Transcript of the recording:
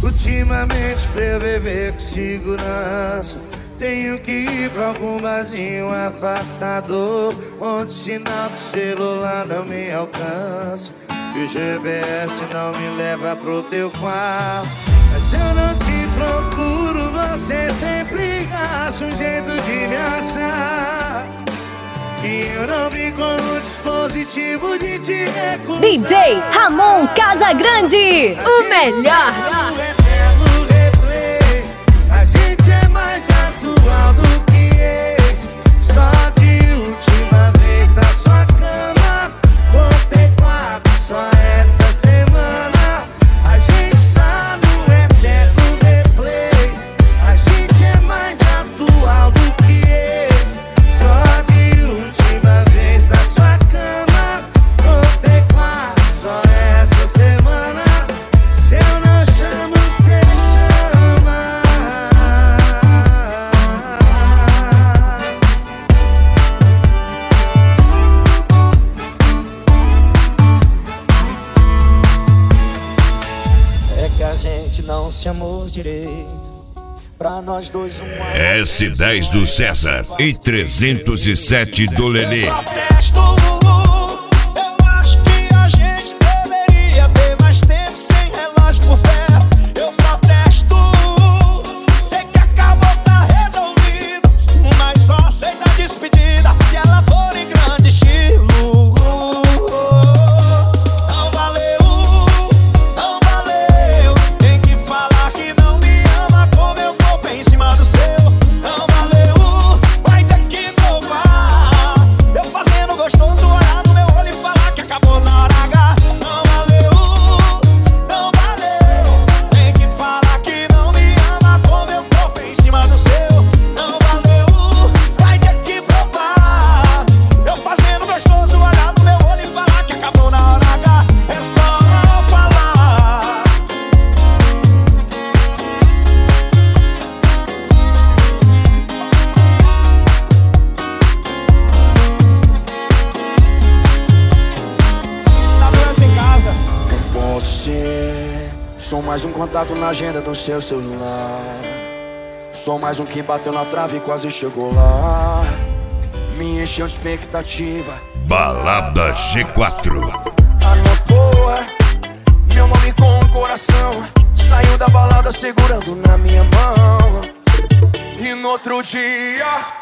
Ultimamente pra eu beber com segurança, tenho que ir pra algum barzinho afastador, onde o sinal do celular não me alcança, e o GPS não me leva pro teu quarto. Mas eu não te procuro, você sempre acha um jeito de me achar, e eu não vi com o dispositivo de te recusar. DJ Ramon Casagrande, o melhor. A gente é mais atual do que ex. Só de última vez na sua cama, contei 4 só essa semana. A gente tá no eterno replay. A gente é mais atual do que ex. Só de última vez na sua cama, contei 4 só essa semana. Se eu não chamo, cê chama. É que a gente não se amou direito. Pra nós dois S10 do César e 307 do Lelê. protesto. Eu acho que a gente deveria ter mais tempo sem relógio por perto. Eu protesto. Sei que acabou, tá resolvido, mas só aceita a despedida se ela for em grande estilo. Não valeu, não valeu. Tem que falar que não me ama com meu corpo em cima do seu. Não valeu, vai ter que provar. Eu fazendo gostoso, olhar no meu olho e falar que acabou na hora H. Não valeu, não valeu. Tem que falar que não me ama com meu corpo em cima do seu. Não valeu, vai ter que provar. Eu fazendo gostoso, olhar no meu olho e falar que acabou na hora H. É só não falar. Tá doença em casa? Posso ser, sou mais um contato na agenda do seu celular. Sou mais um que bateu na trave e quase chegou lá. Me encheu de expectativa. Balada G4. Anotou meu nome com o coração. Saiu da balada segurando na minha mão. E no outro dia